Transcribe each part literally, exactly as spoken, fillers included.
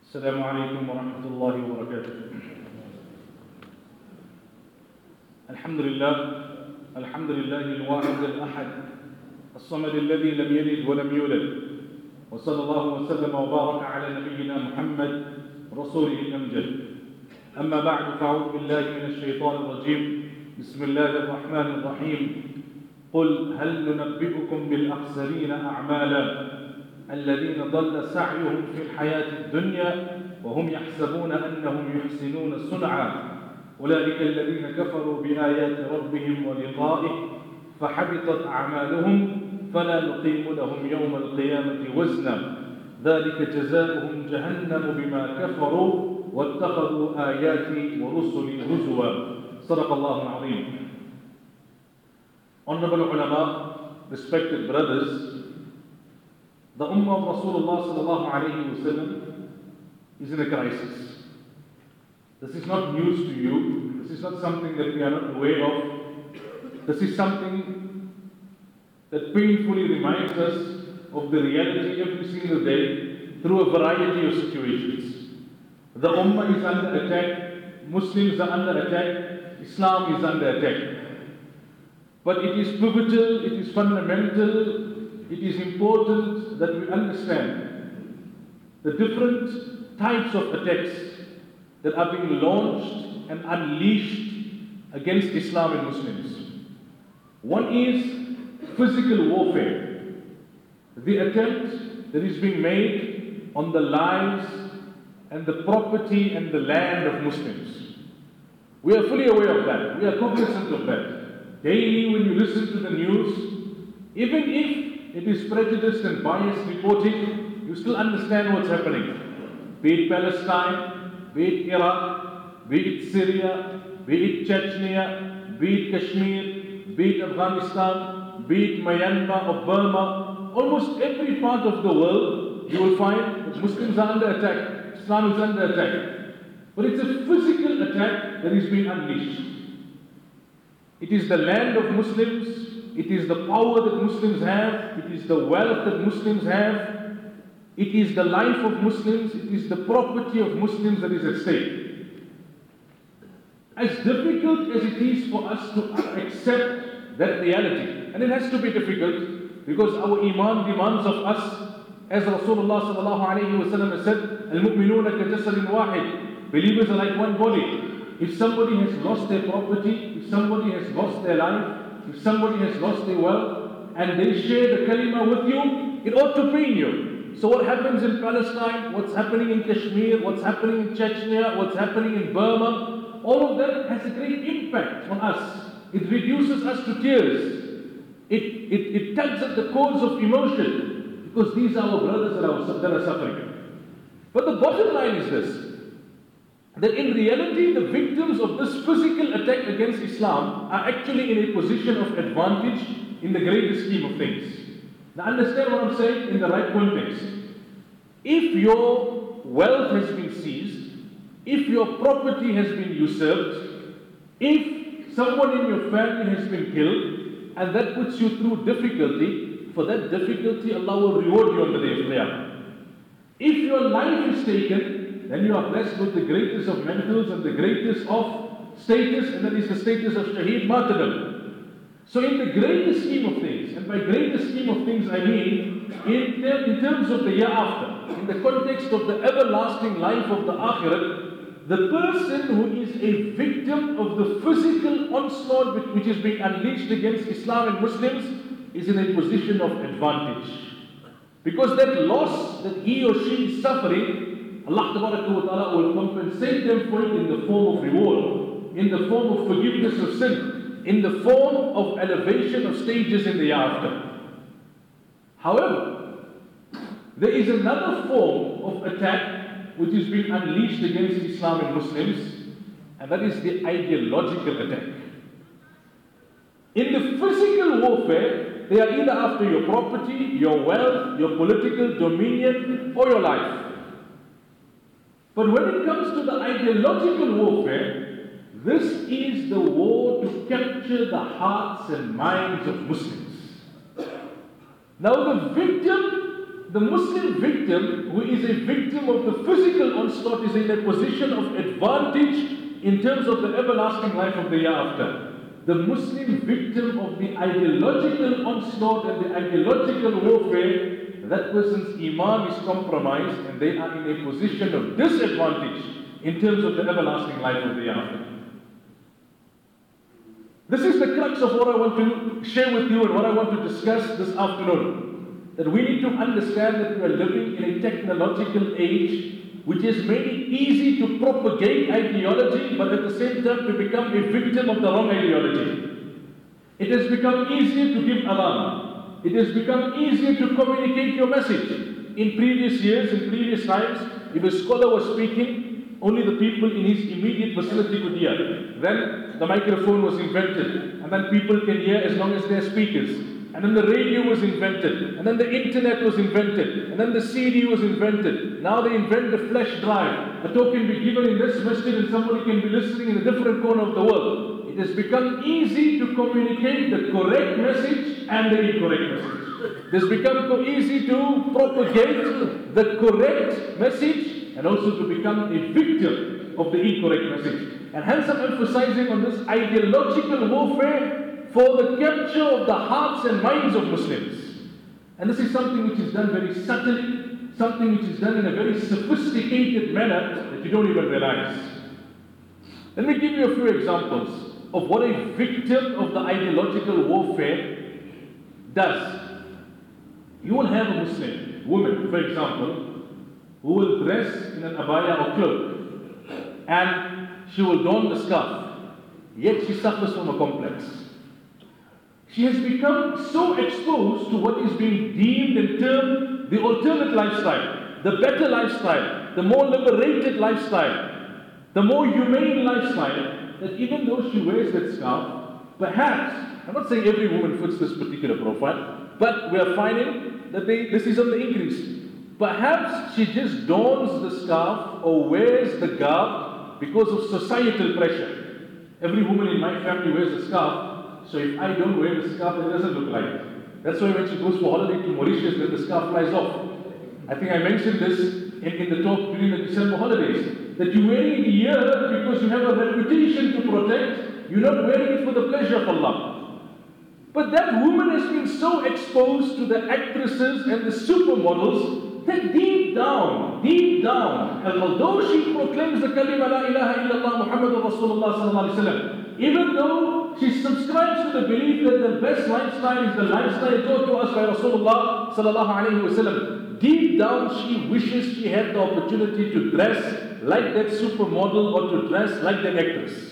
السلام عليكم ورحمة الله وبركاته. الحمد لله الحمد لله الواحد الأحد الصمد الذي لم يلد ولم يولد، وصلى الله وسلم وبارك على نبينا محمد رسوله الأمجد. أما بعد، فأعوذ بالله من الشيطان الرجيم. بسم الله الرحمن الرحيم. قل هل ننبئكم بالأخسرين أعمالا الذين ضل سعيهم في الحياة الدنيا وهم يحسبون أنهم يحسنون صنعا أولئك الذين كفروا بآيات ربهم ولقائه فحبطت أعمالهم فلا نقيم لهم يوم القيامة وزنا ذلك جزاؤهم جهنم بما كفروا واتخذوا آياتي ورسلي هزوا. صدق الله العظيم. Honorable ulama, respected brothers, the Ummah of Rasulullah sallallahu alayhi wa sallam is in a crisis. This is not news to you. This is not something that we are not aware of. This is something that painfully reminds us of the reality every single day through a variety of situations. The Ummah is under attack. Muslims are under attack. Islam is under attack. But it is pivotal, it is fundamental, it is important that we understand the different types of attacks that are being launched and unleashed against Islam and Muslims. One is physical warfare, the attempt that is being made on the lives and the property and the land of Muslims. We are fully aware of that. We are cognizant of that. Daily when you listen to the news, even if it is prejudiced and biased reporting, you still understand what's happening. Be it Palestine, be it Iraq, be it Syria, be it Chechnya, be it Kashmir, be it Afghanistan, be it Myanmar or Burma, almost every part of the world you will find that Muslims are under attack, Islam is under attack. But it's a physical attack that is being unleashed. It is the land of Muslims. It is the power that Muslims have. It is the wealth that Muslims have. It is the life of Muslims. It is the property of Muslims that is at stake. As difficult as it is for us to accept that reality, and it has to be difficult because our iman demands of us, as Rasulullah sallallahu alayhi wa sallam has said, Al-mu'minuna ka-jasadin wahid. Believers are like one body. If somebody has lost their property, if somebody has lost their life, if somebody has lost their wealth, and they share the kalima with you, it ought to pain you. So what happens in Palestine, what's happening in Kashmir, what's happening in Chechnya, what's happening in Burma, all of that has a great impact on us. It reduces us to tears. It, it, it tugs at the cords of emotion, because these are our brothers that are, that are suffering. But the bottom line is this, that in reality the victims of this physical attack against Islam are actually in a position of advantage in the greater scheme of things. Now understand what I'm saying in the right context. If your wealth has been seized, if your property has been usurped, if someone in your family has been killed, and that puts you through difficulty, for that difficulty Allah will reward you on the day of Qiyamah. If your life is taken, then you are blessed with the greatest of mantles and the greatest of status, and that is the status of Shaheed martyrdom. So in the greater scheme of things, and by greater scheme of things I mean in, ter in terms of the year after, in the context of the everlasting life of the Akhirat, the person who is a victim of the physical onslaught which, which is being unleashed against Islam and Muslims is in a position of advantage. Because that loss that he or she is suffering, Allah Ta'ala will compensate them for it in the form of reward, in the form of forgiveness of sin, in the form of elevation of stages in the hereafter. However, there is another form of attack which is being unleashed against Islam and Muslims, and that is the ideological attack. In the physical warfare, they are either after your property, your wealth, your political dominion, or your life. But when it comes to the ideological warfare, this is the war to capture the hearts and minds of Muslims. Now the victim the Muslim victim who is a victim of the physical onslaught is in a position of advantage in terms of the everlasting life of the hereafter. The Muslim victim of the ideological onslaught and the ideological warfare, that person's iman is compromised and they are in a position of disadvantage in terms of the everlasting life of the hereafter. This is the crux of what I want to share with you and what I want to discuss this afternoon. That we need to understand that we are living in a technological age which has made it easy to propagate ideology, but at the same time to become a victim of the wrong ideology. It has become easier to give alarm. It has become easier to communicate your message. In previous years, in previous times, if a scholar was speaking, only the people in his immediate vicinity could hear. Then the microphone was invented, and then people can hear as long as they're speakers. And then the radio was invented, and then the internet was invented, and then the C D was invented. Now they invent the flash drive. A talk can be given in this masjid and somebody can be listening in a different corner of the world. It has become easy to communicate the correct message and the incorrect message. It has become easy to propagate the correct message and also to become a victim of the incorrect message. And hence I'm emphasizing on this ideological warfare for the capture of the hearts and minds of Muslims. And this is something which is done very subtly, something which is done in a very sophisticated manner that you don't even realize. Let me give you a few examples of what a victim of the ideological warfare does. You will have a Muslim woman, for example, who will dress in an abaya or cloak, and she will don the scarf, yet she suffers from a complex. She has become so exposed to what is being deemed and termed the alternate lifestyle, the better lifestyle, the more liberated lifestyle, the more humane lifestyle, that even though she wears that scarf, perhaps, I'm not saying every woman fits this particular profile, but we are finding that they, this is on the increase. Perhaps she just dons the scarf or wears the garb because of societal pressure. Every woman in my family wears a scarf. So if I don't wear the scarf, it doesn't look like. That's why when she goes for holiday to Mauritius, then the scarf flies off. I think I mentioned this in, in the talk during the December holidays, that you're wearing it here because you have a reputation to protect. You're not wearing it for the pleasure of Allah. But that woman has been so exposed to the actresses and the supermodels that deep down, deep down, and although she proclaims the kalima la ilaha illallah Muhammadur Rasulullah sallallahu alaihi wasallam, even though she subscribes to the belief that the best lifestyle is the lifestyle taught to us by Rasulullah sallallahu alaihi wasallam, deep down she wishes she had the opportunity to dress like that supermodel or to dress like that actress.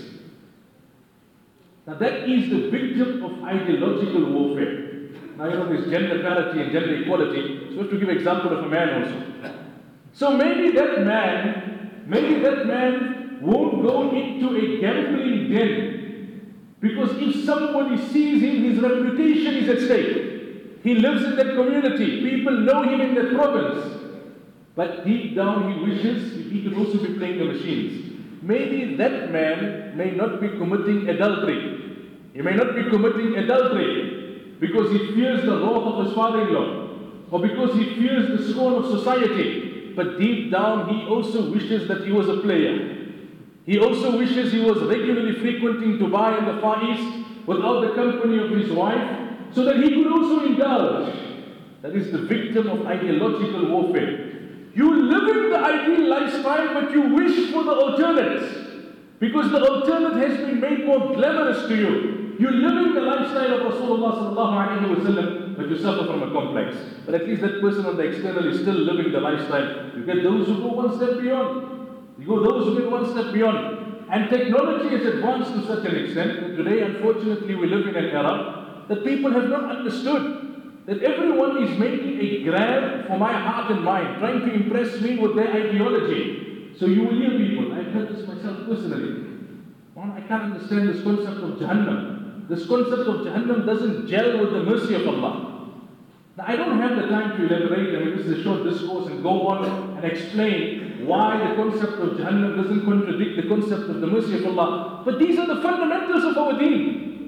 Now that is the victim of ideological warfare. Now you know there's gender parity and gender equality, so we have to give an example of a man also. So maybe that man, maybe that man won't go into a gambling den, because if somebody sees him, his reputation is at stake. He lives in that community, people know him in that province. But deep down he wishes he could also be playing the machines. Maybe that man may not be committing adultery. He may not be committing adultery because he fears the wrath of his father-in-law, or because he fears the scorn of society. But deep down he also wishes that he was a player. He also wishes he was regularly frequenting Dubai and the Far East without the company of his wife, so that he could also indulge. That is the victim of ideological warfare. You live in the ideal lifestyle, but you wish for the alternate, because the alternate has been made more glamorous to you. You live in the lifestyle of Rasulullah sallallahu alaihi wasallam, but you suffer from a complex. But at least that person on the external is still living the lifestyle. You get those who go one step beyond. You go those who get one step beyond. And technology has advanced to such an extent that today, unfortunately, we live in an era that people have not understood that everyone is making a grab for my heart and mind, trying to impress me with their ideology. So you will hear people, I've heard this myself personally, well, I can't understand this concept of Jahannam. This concept of Jahannam doesn't gel with the mercy of Allah. Now I don't have the time to elaborate, I mean this is a short discourse, and go on and explain why the concept of Jahannam doesn't contradict the concept of the mercy of Allah. But these are the fundamentals of our deen.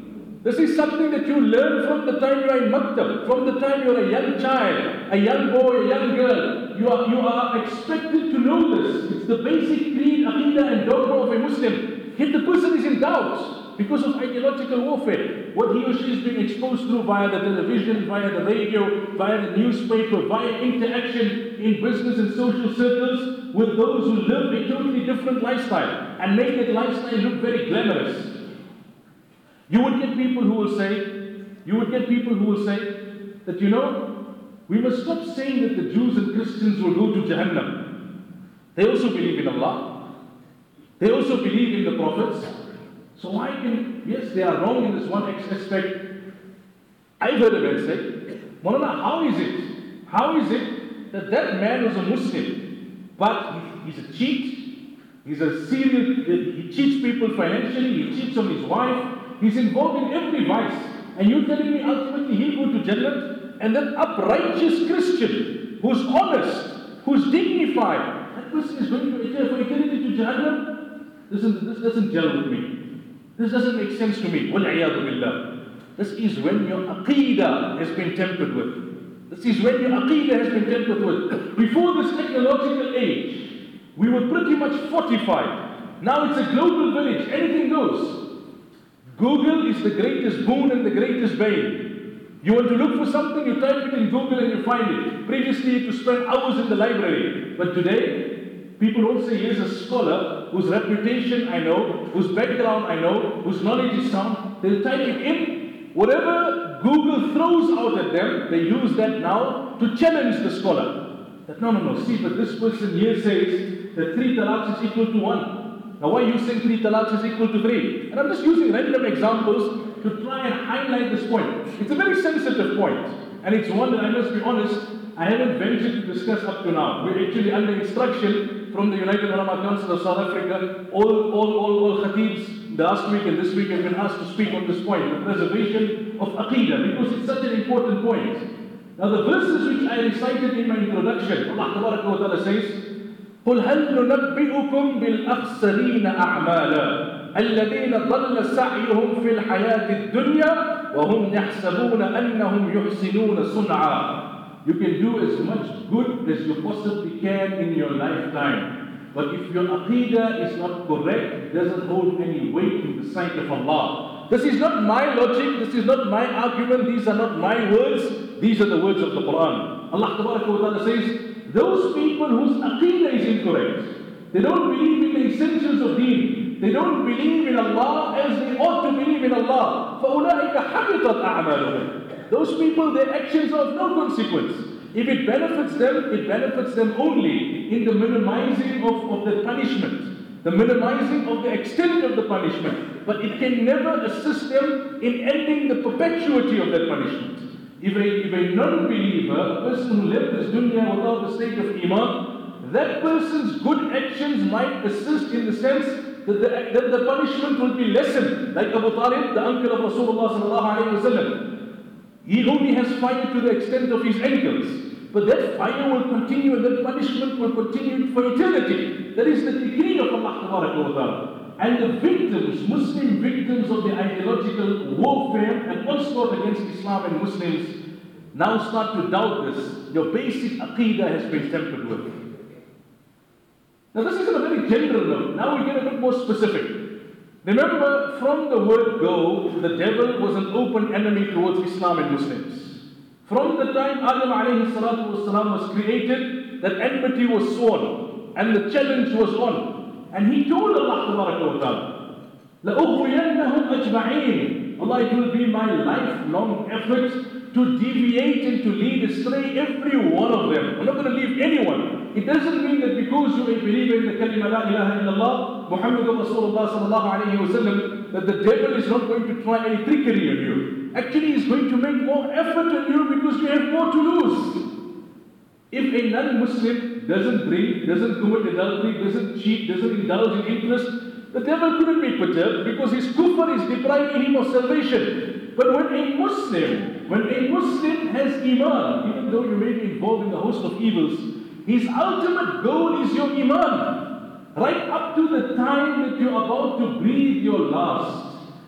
This is something that you learn from the time you are in maktab, from the time you are a young child, a young boy, a young girl. You are, you are expected to know this. It's the basic creed, aqidah and dogma of a Muslim. Yet the person is in doubt because of ideological warfare. What he or she is being exposed to via the television, via the radio, via the newspaper, via interaction in business and social circles with those who live a totally different lifestyle and make that lifestyle look very glamorous. You would get people who will say, you would get people who will say that, you know, we must stop saying that the Jews and Christians will go to Jahannam. They also believe in Allah. They also believe in the prophets. So why can, yes, they are wrong in this one aspect. I've heard a man say, Maulana, how is it? How is it that that man was a Muslim, but he's a cheat, he's a serial, he cheats people financially, he cheats on his wife, he's involved in every vice, and you're telling me ultimately he'll go to Jannah? And that uprighteous Christian, who's honest, who's dignified, that person is going to enter for eternity to Jahannam? Listen, this doesn't gel with me. This doesn't make sense to me. Wal-'iyadu billah. This is when your aqidah has been tempered with. This is when your aqidah has been tempered with. Before this technological age, we were pretty much fortified. Now it's a global village. Anything goes. Google is the greatest boon and the greatest bane. You want to look for something, you type it in Google and you find it. Previously, you had to spend hours in the library. But today, people don't say, here's a scholar whose reputation I know, whose background I know, whose knowledge is sound. They'll type it in. Whatever Google throws out at them, they use that now to challenge the scholar. That no, no, no, see, but this person here says that three talaqs is equal to one. Now why are you saying three talaqs is equal to three? And I'm just using random examples to try and highlight this point. It's a very sensitive point, and it's one that I must be honest, I haven't ventured to discuss up to now. We're actually under instruction from the United Ulama Council of South Africa. All, all, all, all khatibs last week and this week have been asked to speak on this point, the preservation of aqidah, because it's such an important point. Now the verses which I recited in my introduction, Allah Tabaraka wa Ta'ala says, قُلْ هَلْ نُنَبِّئُكُمْ بِالْأَخْسَرِينَ أَعْمَالًا الَّذِينَ ضَلَّ سَعْيُهُمْ فِي الْحَيَاةِ الدُّنْيَا وَهُمْ يَحْسَبُونَ أَنَّهُمْ يُحْسِنُونَ صُنْعًا. You can do as much good as you possibly can in your lifetime. But if your aqidah is not correct, it doesn't hold any weight in the sight of Allah. This is not my logic, this is not my argument, these are not my words, these are the words of the Quran. Allah Tabaraka wa Ta'ala says, those people whose aqidah is incorrect, they don't believe in the essentials of deen, they don't believe in Allah as they ought to believe in Allah. فَأُولَٰئِكَ حَبِطَتْ أَعْمَالُهُمْ. Those people, their actions are of no consequence. If it benefits them, it benefits them only in the minimizing of, of the punishment, the minimizing of the extent of the punishment. But it can never assist them in ending the perpetuity of that punishment. If a, if a non-believer, a person who left this dunya without the state of iman, that person's good actions might assist in the sense that the, that the punishment will be lessened. Like Abu Talib, the uncle of Rasulullah sallallahu alayhi wa sallam. He only has fire to the extent of his ankles. But that fire will continue and that punishment will continue for eternity. That is the decree of Allah Tabaraka wa Ta'ala. And the victims, Muslim victims of the ideological warfare and onslaught against Islam and Muslims, now start to doubt this. Your basic aqidah has been tempered with. Now this is on a very general note. Now we get a bit more specific. Remember, from the word go, the devil was an open enemy towards Islam and Muslims. From the time Adam alayhi salatu wasalam was created, that enmity was sworn and the challenge was on. And he told Allah Tabaraka wa Ta'ala, لَأُغْوِيَنَّهُمْ أَجْمَعِينَ. Allah, it will be my lifelong effort to deviate and to lead astray every one of them. I'm not going to leave anyone. It doesn't mean that because you are a believer in the kalima la ilaha illallah, Muhammadur Rasulullah sallallahu alayhi wa sallam, that the devil is not going to try any trickery on you. Actually, he's going to make more effort on you because you have more to lose. If a non-Muslim doesn't drink, doesn't commit adultery, doesn't cheat, doesn't indulge in interest, the devil couldn't be perturbed because his kufr is depriving him of salvation. But when a Muslim, when a Muslim has iman, even though you may be involved in the host of evils, his ultimate goal is your iman. Right up to the time that you're about to breathe your last.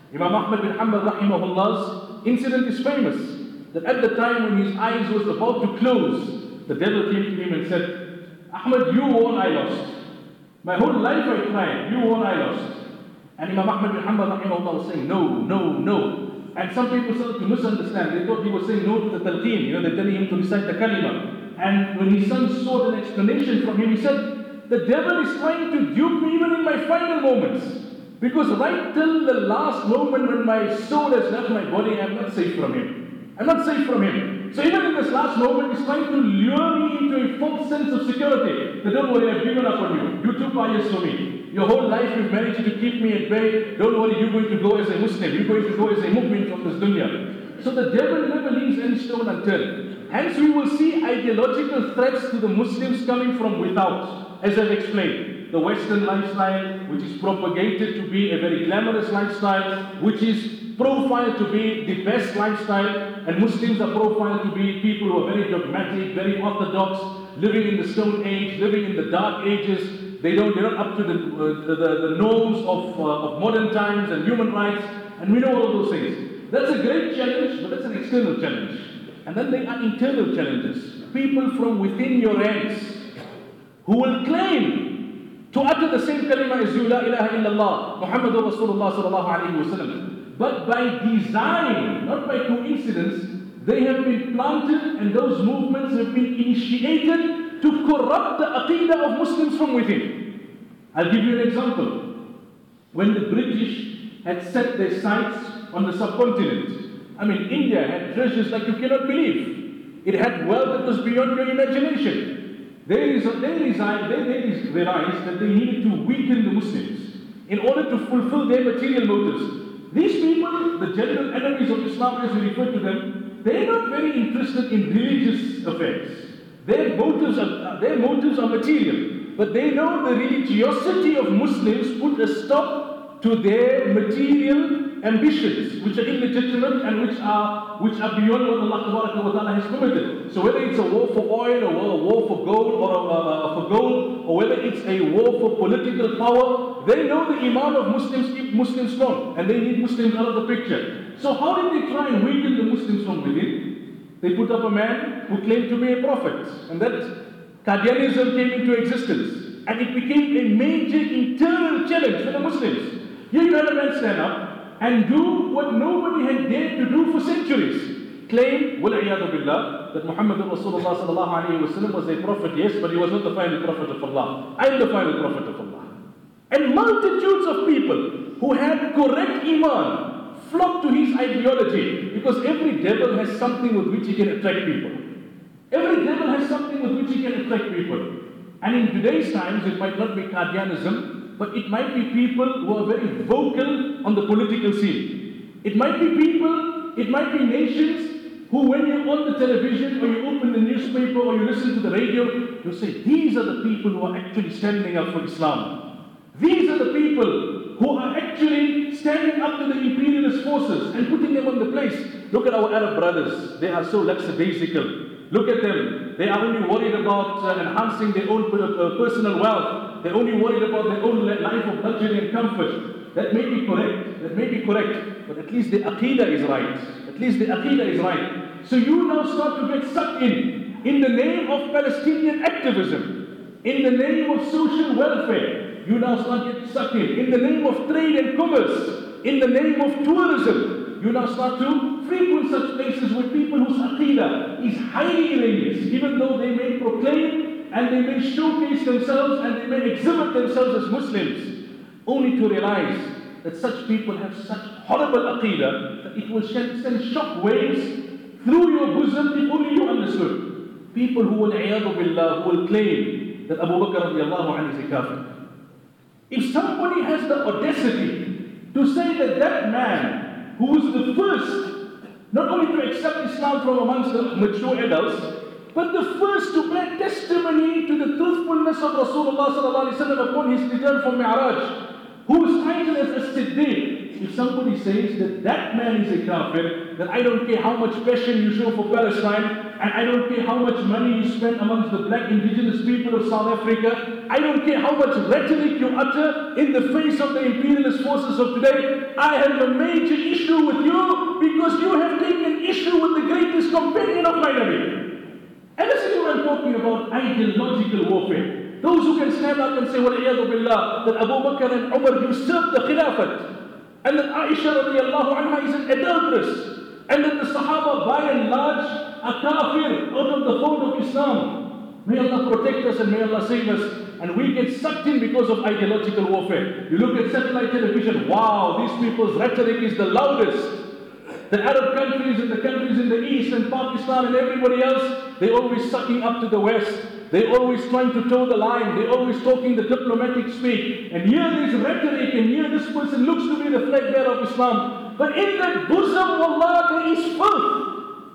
Imam Ahmad bin Hanbal rahimahullah's incident is famous. That at the time when his eyes was about to close, the devil came to him and said, Ahmad, you won, I lost. My whole life I tried, you won, I lost. And Imam Ahmad bin Hanbal rahimahullah was saying, no, no, no. And some people started to misunderstand. They thought he was saying no to the talqeen. You know, they're telling him to recite the kalima. And when his son sought an explanation from him, he said, the devil is trying to dupe me even in my final moments. Because right till the last moment when my soul has left my body, I'm not safe from him. I'm not safe from him. So even in this last moment, he's trying to lure me into a false sense of security. That don't worry, I've given up on you. You took bias for me. Your whole life you've managed to keep me at bay. Don't worry, you're going to go as a Muslim. You're going to go as a mu'min from this dunya. So the devil never leaves any stone unturned. Hence we will see ideological threats to the Muslims coming from without. As I've explained, the Western lifestyle, which is propagated to be a very glamorous lifestyle, which is profiled to be the best lifestyle, and Muslims are profiled to be people who are very dogmatic, very orthodox, living in the Stone Age, living in the Dark Ages. They don't, they're not up to the, uh, the, the norms of, uh, of modern times and human rights, and we know all of those things. That's a great challenge, but that's an external challenge. And then there are internal challenges. People from within your ranks who will claim to utter the same kalima as you, La ilaha illallah, Muhammadur Rasulullah sallallahu alayhi wa sallam. But by design, not by coincidence, they have been planted and those movements have been initiated to corrupt the aqidah of Muslims from within. I'll give you an example. When the British had set their sights on the subcontinent, I mean, India had treasures like you cannot believe. It had wealth that was beyond your imagination. They, they, resigned, they, they realized that they needed to weaken the Muslims in order to fulfill their material motives. These people, the general enemies of Islam as we refer to them, they're not very interested in religious affairs. Their motives are, their motives are material, but they know the religiosity of Muslims put a stop to their material ambitions, which are illegitimate and which are which are beyond what Allah wa Ta'ala has permitted. So whether it's a war for oil, or a war for gold, or a, uh, for gold, or whether it's a war for political power, they know the iman of Muslims keep Muslims strong, and they need Muslims out of the picture. So how did they try and weaken the Muslims from within? They put up a man who claimed to be a prophet, and that Qadianism came into existence, and it became a major internal challenge for the Muslims. Here you had a man stand up and do what nobody had dared to do for centuries. Claim, وَالْعِيَاذُ بِاللَّهِ, that Muhammad Rasulullah sallallahu alayhi wa sallam was a prophet, yes, but he was not the final prophet of Allah. I am the final prophet of Allah. And multitudes of people who had correct iman flock to his ideology, because every devil has something with which he can attract people. Every devil has something with which he can attract people. And in today's times, it might not be Qadianism, but it might be people who are very vocal on the political scene. It might be people, it might be nations who, when you're on the television or you open the newspaper or you listen to the radio, you say, these are the people who are actually standing up for Islam. These are the people who are actually standing up to the imperialist forces and putting them on the place. Look at our Arab brothers. They are so lackadaisical. Look at them. They are only worried about uh, enhancing their own uh, personal wealth. They're only worried about their own life of luxury and comfort. That may be correct. That may be correct. But at least the aqidah is right. At least the aqidah is right. So you now start to get sucked in. In the name of Palestinian activism. In the name of social welfare. You now start getting sucked in. In the name of trade and commerce. In the name of tourism. You now start to frequent such places with people whose aqidah is highly erroneous, even though they may proclaim and they may showcase themselves and they may exhibit themselves as Muslims, only to realize that such people have such horrible aqidah that it will send shock waves through your bosom if only you understood. People who will, a'yadu billah, who will claim that Abu Bakr radiallahu anhu is a kafir. If somebody has the audacity to say that that man who was the first, not only to accept Islam from amongst the mature adults, but the first to bear testimony to the truthfulness of Rasulullah sallallahu alaihi wasallam upon his return from Mi'raj, who is titled as a Siddiq. If somebody says that that man is a kafir, that I don't care how much passion you show for Palestine, and I don't care how much money you spend amongst the black indigenous people of South Africa. I don't care how much rhetoric you utter in the face of the imperialist forces of today. I have a major issue with you because you have taken issue with the greatest companion of my Nabi. And this is what I'm talking about, ideological warfare. Those who can stand up and say, وَالْعِيَاذُ بِاللَّهِ, that Abu Bakr and Umar usurped the Khilafat, and that Aisha radiallahu anha is an adulteress, and that the Sahaba by and large are kafir out of the fold of Islam. May Allah protect us and may Allah save us. And we get sucked in because of ideological warfare. You look at satellite television, wow, these people's rhetoric is the loudest. The Arab countries and the countries in the East and Pakistan and everybody else, they're always sucking up to the West. They're always trying to toe the line. They're always talking the diplomatic speak. And here this rhetoric, and here this person looks to be the flag bearer of Islam. But in that bosom, wallah, there is filth.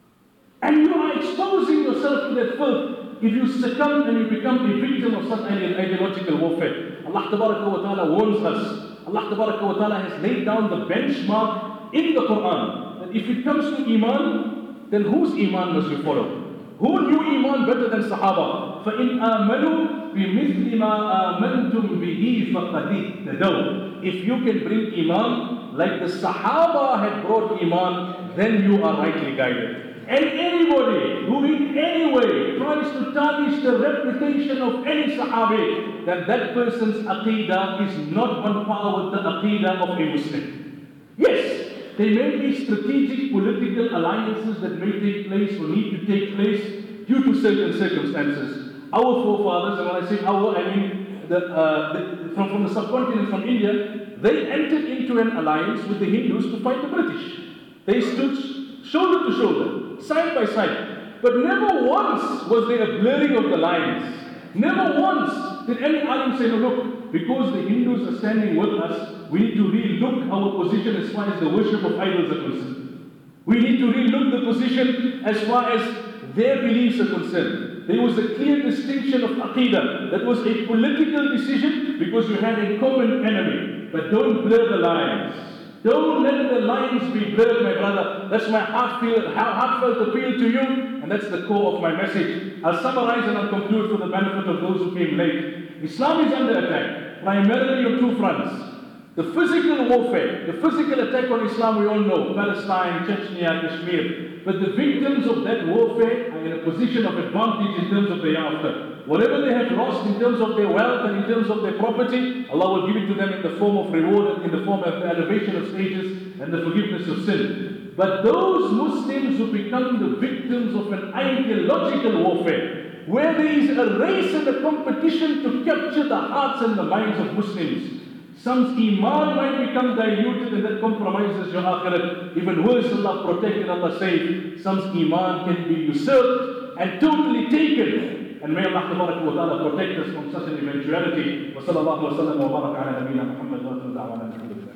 And you are exposing yourself to that filth if you succumb and you become a victim of such ideological warfare. Allah Tabaraka wa Ta'ala warns us. Allah Tabaraka wa Ta'ala has laid down the benchmark in the Quran that if it comes to Iman, then whose Iman must you follow? Who knew Iman better than Sahaba? فَإِنْ آمَنُوا بِمِثْلِ مَا آمَنْتُمْ بِهِ فَقَدِ اهْتَدَوْا. If you can bring Iman like the Sahaba had brought Iman, then you are rightly guided. And anybody who in any way tries to tarnish the reputation of any Sahabi, then that person's Aqidah is not on par with the Aqidah of a Muslim. Yes, there may be strategic political alliances that may take place or need to take place due to certain circumstances. Our forefathers, and when I say our, I mean the, uh, the, from, from the subcontinent, from India, they entered into an alliance with the Hindus to fight the British. They stood shoulder to shoulder, side by side. But never once was there a blurring of the lines. Never once did any alim say, no, look, because the Hindus are standing with us, we need to re-look our position as far as the worship of idols are concerned. We need to re-look the position as far as their beliefs are concerned. There was a clear distinction of Aqidah. That was a political decision because you had a common enemy. But don't blur the lines. Don't let the lines be blurred, my brother. That's my heartfelt, heartfelt appeal to you, and that's the core of my message. I'll summarize and I'll conclude for the benefit of those who came late. Islam is under attack, primarily on two fronts. The physical warfare, the physical attack on Islam, we all know, Palestine, Chechnya, Kashmir. But the victims of that warfare are in a position of advantage in terms of the hereafter. Whatever they have lost in terms of their wealth and in terms of their property, Allah will give it to them in the form of reward and in the form of the elevation of stages and the forgiveness of sin. But those Muslims who become the victims of an ideological warfare, where there is a race and a competition to capture the hearts and the minds of Muslims, some's iman might become diluted and that compromises your akhirat. Even worse, Allah protect and Allah save. Some's iman can be usurped and totally taken. And may Allah wa ta'ala protect us from such an eventuality. Wa sallallahu wa sallam wa baraka ala nabiyyina Muhammad wa sallam da'wana alhamdulillah.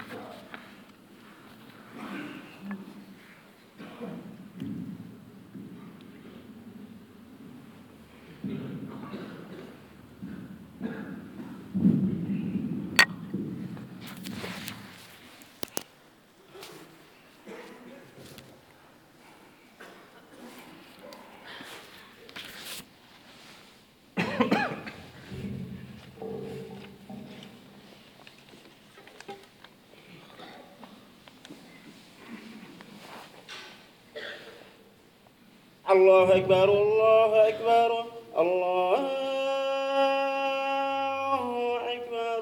الله أكبر الله أكبر الله أكبر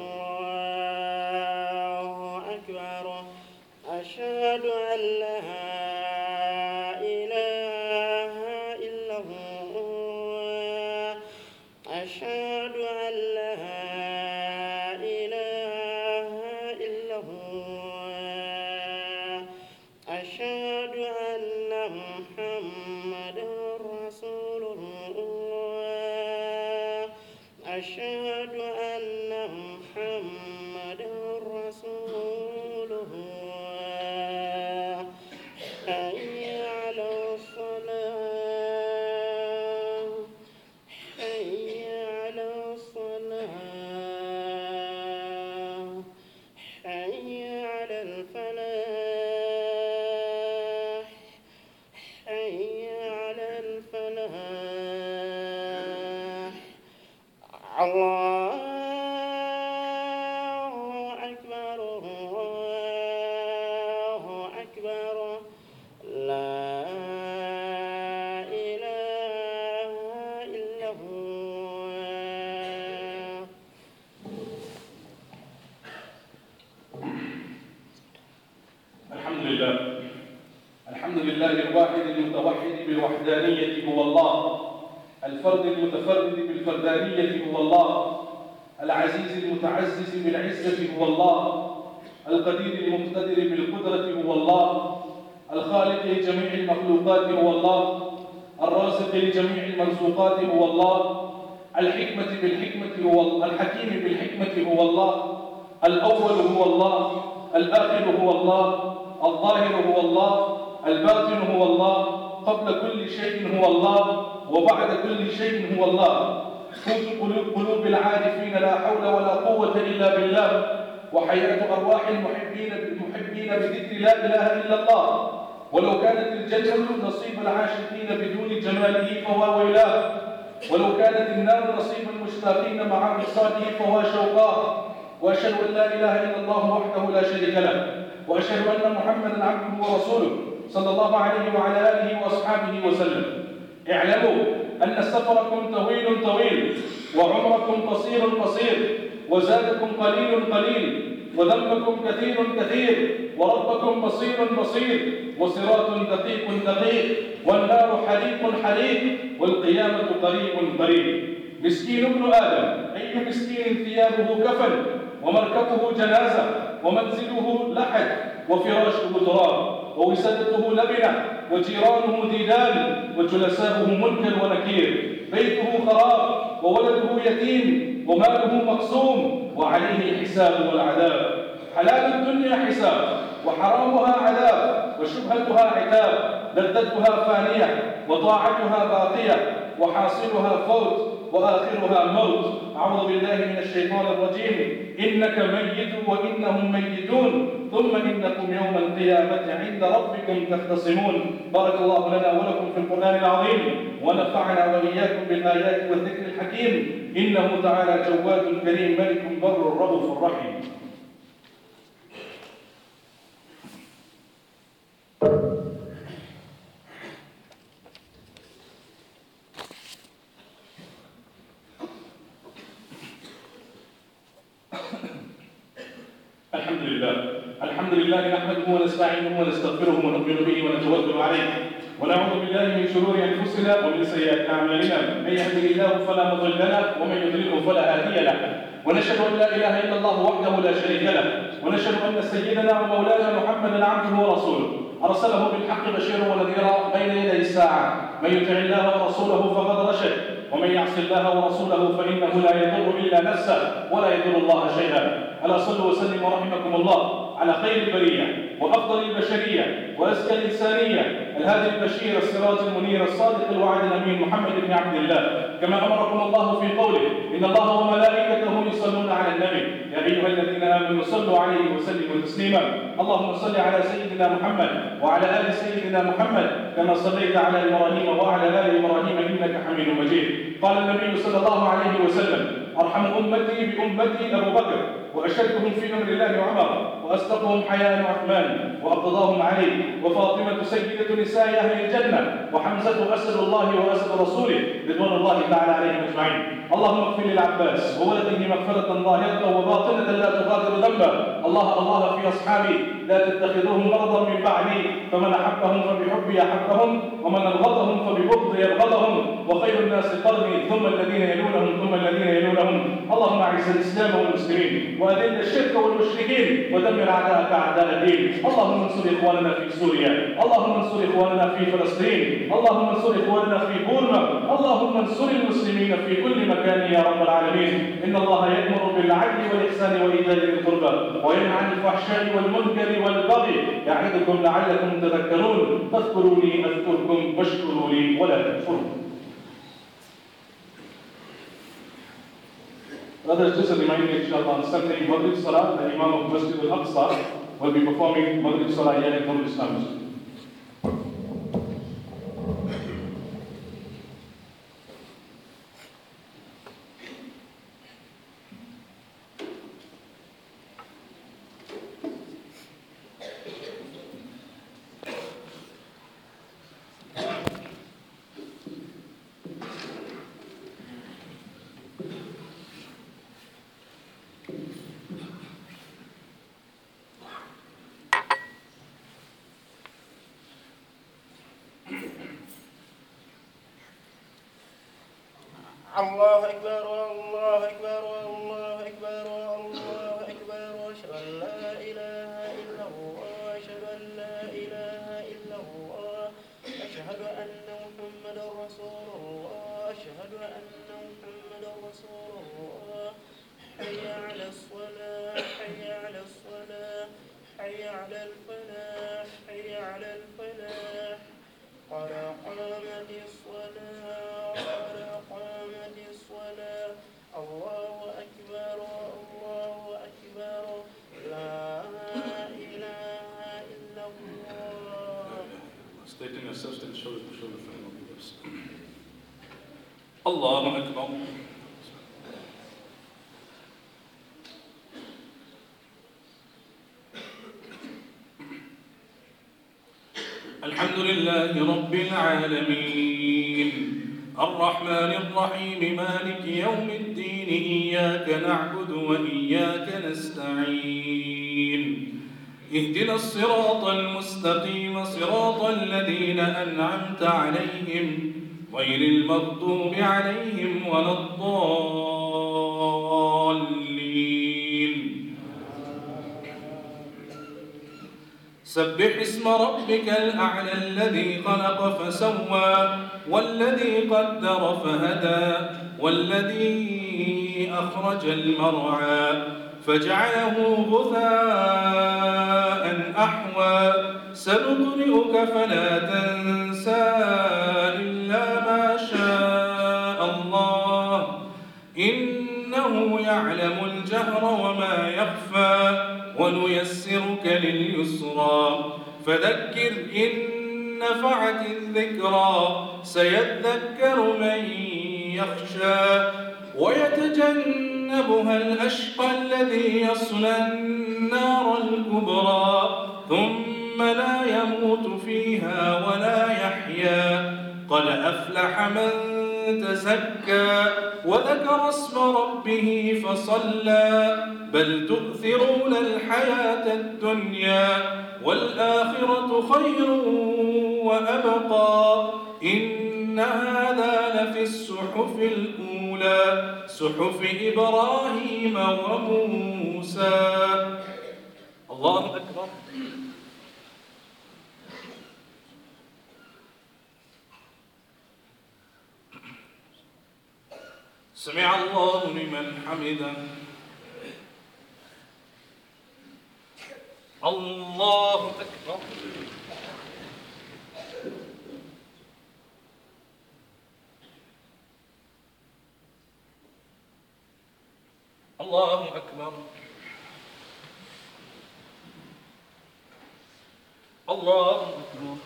الله أكبر أشهد أن لا إله إلا الله أشهد أن لا إله إلا الله أشهد أن محمد رسول الله أشهد أن محمد رسول الله الله أكبر الله أكبر لا إله إلا هو. الحمد لله الحمد لله الواحد المتوحد بالوحدانية هو الله، الفرد المتفرد بالفردانية هو الله، العزيز المتعزز بالعزة هو الله، القدير المقتدر بالقدرة هو الله، الخالق لجميع المخلوقات هو الله، الرازق لجميع المرزوقات هو الله، الحكمة بالحكمة هو الله، الحكيم بالحكمة هو الله، الأول هو الله، الآخر هو الله، الظاهر هو الله، الباطن هو الله، قبل كل شيء هو الله، وبعد كل شيء هو الله. قوت قلوب, قلوب العارفين لا حول ولا قوة إلا بالله، وحياة أرواح المحبين المحبين بذكر لا إله إلا الله. ولو كانت الجنة نصيب العاشقين بدون جماله فهو ويلاه، ولو كانت النار نصيب المشتاقين مع وصاله فهو شوقاه. وأشهد أن لا إله إلا الله وحده لا شريك له، وأشهد أن محمدًا عبده ورسوله صلى الله عليه وعلى آله وأصحابه وسلم. اعلموا أن سفركم طويل طويل، وعمركم قصير قصير، وزادكم قليل قليل، وذنبكم كثير كثير، وربكم بصير بصير، وصراط دقيق دقيق، والنار حريق حريق، والقيامة قريب قريب. مسكين ابن آدم، أي مسكين ثيابه كفن، ومركبه جنازة، ومنزله لحد، وفراشه تراب، ووسادته لبنة، وجيرانه ديدان، وجلساؤه منكر ونكير. بيته خراب، وولده يتيم، وماله مقسوم، وعليه الحساب والعذاب. حلال الدنيا حساب، وحرامها عذاب، وشبهتها عتاب، لذتها فانية، وطاعتها باقية، وحاصلها فوت، وآخرها موت. أعوذ بالله من الشيطان الرجيم. إنك ميت وإنهم ميتون، ثم إنكم يوم القيامة عند ربكم تختصمون. بارك الله لنا ولكم في القرآن العظيم، ونفعنا وإياكم بالآيات والذكر الحكيم. إنه تعالى جواد كريم ملك بر رؤوف رحيم. الحمد لله الحمد لله نحمده ونستعينه ونستغفره ونؤمن به ونتوكل عليه، ونعوذ بالله من شرور انفسنا ومن سيئات اعمالنا. من يهده الله فلا مضل له، ومن يضلله فلا هادي له. ونشهد ان لا اله الا الله وحده لا شريك له، ونشهد ان سيدنا ومولانا محمدا عبده ورسوله، ارسله بالحق بشيرا ونذيرا بين يدي الساعه. من يطع الله ورسوله فقد رشد، ومن يعص الله ورسوله فانه لا يضر الا نفسه ولا يضر الله شيئا. ألا صلوا وسلموا رحمكم الله على خير البرية وأفضل البشرية وأزكى الإنسانية، الهادي البشير السراج المنير الصادق الوعد الأمين محمد بن عبد الله، كما أمركم الله في قوله: إن الله وملائكته يصلون على النبي يا أيها الذين آمنوا صلوا عليه وسلموا تسليما. اللهم صل على سيدنا محمد وعلى آل سيدنا محمد كما صليت على إبراهيم وعلى آل إبراهيم إنك حميد مجيد. قال النبي صلى الله عليه وسلم: أرحم أمتي بأمتي أبو بكر، وأشدهم في أمر الله عمر، وأصدقهم حياء عثمان، وأقضاهم علي، وفاطمة سيدة نساء أهل الجنة، وحمزة أسد الله وأسد رسوله رضوان الله تعالى عليهم أجمعين. اللهم اغفر للعباس وولده مغفرة ظاهرة وباطنة لا تغادر ذنبا. الله الله في أصحابي لا تتخذوهم مرضا من بعدي، فمن أحبهم فبحبي أحبهم، ومن أبغضهم فببغضي أبغضهم، وخير الناس قرني ثم الذين يلونهم ثم الذين يلونهم. اللهم أعز الإسلام والمسلمين، وأذل الشرك والمشركين، ودمر أعداءك أعداء الدين. اللهم انصر إخواننا في سوريا، اللهم انصر إخواننا في فلسطين، اللهم انصر إخواننا في بورما، اللهم انصر المسلمين في كل مكان يا رب العالمين. إن الله يأمر بالعدل والإحسان وإيتاء ذي القربى، وينهى عن الفحشاء والمنكر والبغي، يعظكم لعلكم تذكرون. فاذكروني أذكركم واشكروا لي ولا تكفرون. Brothers, just a reminder, inshallah, on Sunday, Maghrib Salah, the Imam of Masjid al-Aqsa will be performing Maghrib Salah here at Darul Islam Masjid. الله أكبر الله أكبر الله أكبر الله أكبر أشهد أن لا إله إلا الله أشهد أن لا إله إلا الله أشهد أن محمدا رسول الله أشهد أن محمدا رسول الله حي على الصلاة حي على الصلاة حي على الفلاح حي على الفلاح قد قامت الصلاة قد قامت الصلاة الله أكبر الله أكبر لا إله إلا الله. Stating yourself to show the show the frame of yours. Allahu Akbar. الحمد لله رب العالمين الرحمن الرحيم مالك يوم الدين إياك نعبد وإياك نستعين اهدنا الصراط المستقيم صراط الذين أنعمت عليهم غير المغضوب عليهم ولا الضالين. سبح اسم ربك الأعلى الذي خلق فسوى والذي قدر فهدى والذي أخرج المرعى فجعله غثاء أحوى سنقرئك فلا تنسى إلا ما شاء الله إنه يعلم الجهر وما يخفى ونيسرك لليسرى فذكر إن نفعت الذكرى سيذكر من يخشى ويتجنبها الأشقى الذي يصلى النار الكبرى ثم لا يموت فيها ولا يحيا قد أفلح من تزكى وذكر اسم ربه فصلى بل تؤثرون الحياة الدنيا والآخرة خير وأبقى إن هذا لفي الصحف الأولى صحف إبراهيم وموسى. الله أكبر. سمع الله لمن حمده. الله أكبر. الله أكبر. الله أكبر.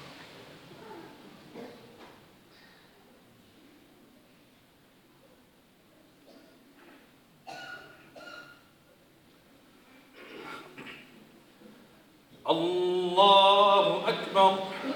الله أكبر.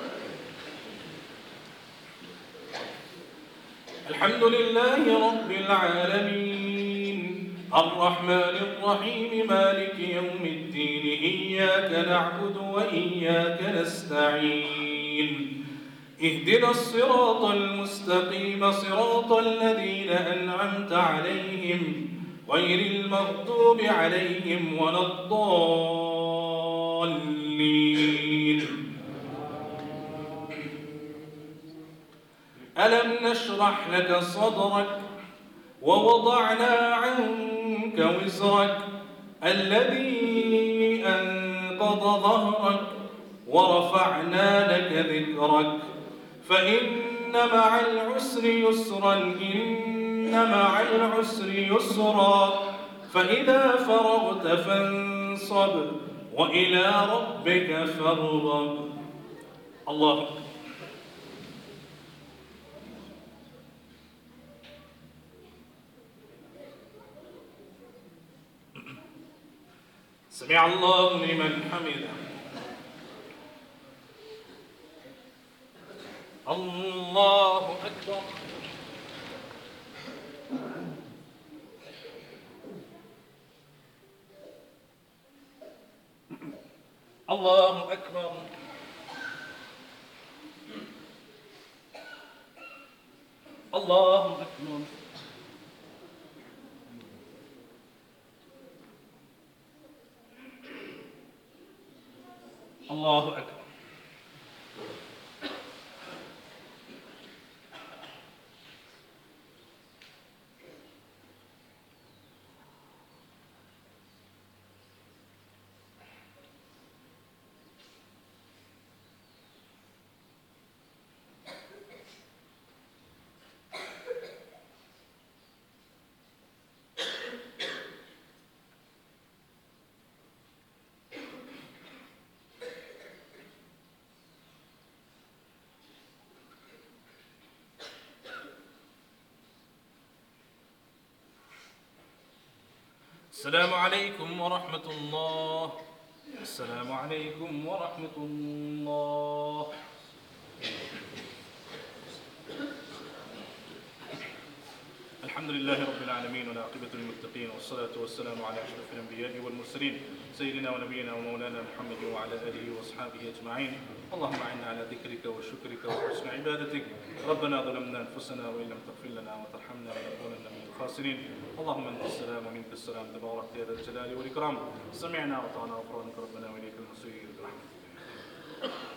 الحمد لله رب العالمين الرحمن الرحيم مالك يوم الدين إياك نعبد وإياك نستعين اهدنا الصراط المستقيم صراط الذين أنعمت عليهم غير المغضوب عليهم ولا الضالين. ألم نشرح لك صدرك ووضعنا عنك وزرك الذي أنقض ظهرك ورفعنا لك ذكرك فإن مع العسر يسرا إن مع العسر يسرا فإذا فرغت فانصب وإلى ربك فارغب. الله أكبر. سمع الله لمن حمده. الله أكبر. الله أكبر. الله أكبر. الله أكبر. السلام عليكم ورحمة الله. السلام عليكم ورحمة الله. الحمد لله رب العالمين والعاقبة للمتقين والصلاة والسلام على أشرف الأنبياء والمرسلين سيدنا ونبينا ومولانا محمد وعلى آله وأصحابه أجمعين. اللهم أعنا على ذكرك وشكرك وحسن عبادتك. ربنا ظلمنا أنفسنا وإن لم تغفر لنا وترحمنا لنكونن من الخاسرين. اللهم أنت السلام ومنك السلام تبارك يا ذا الجلال والإكرام. سمعنا وأطعنا غفرانك ربنا وإليك المصير برحمتك.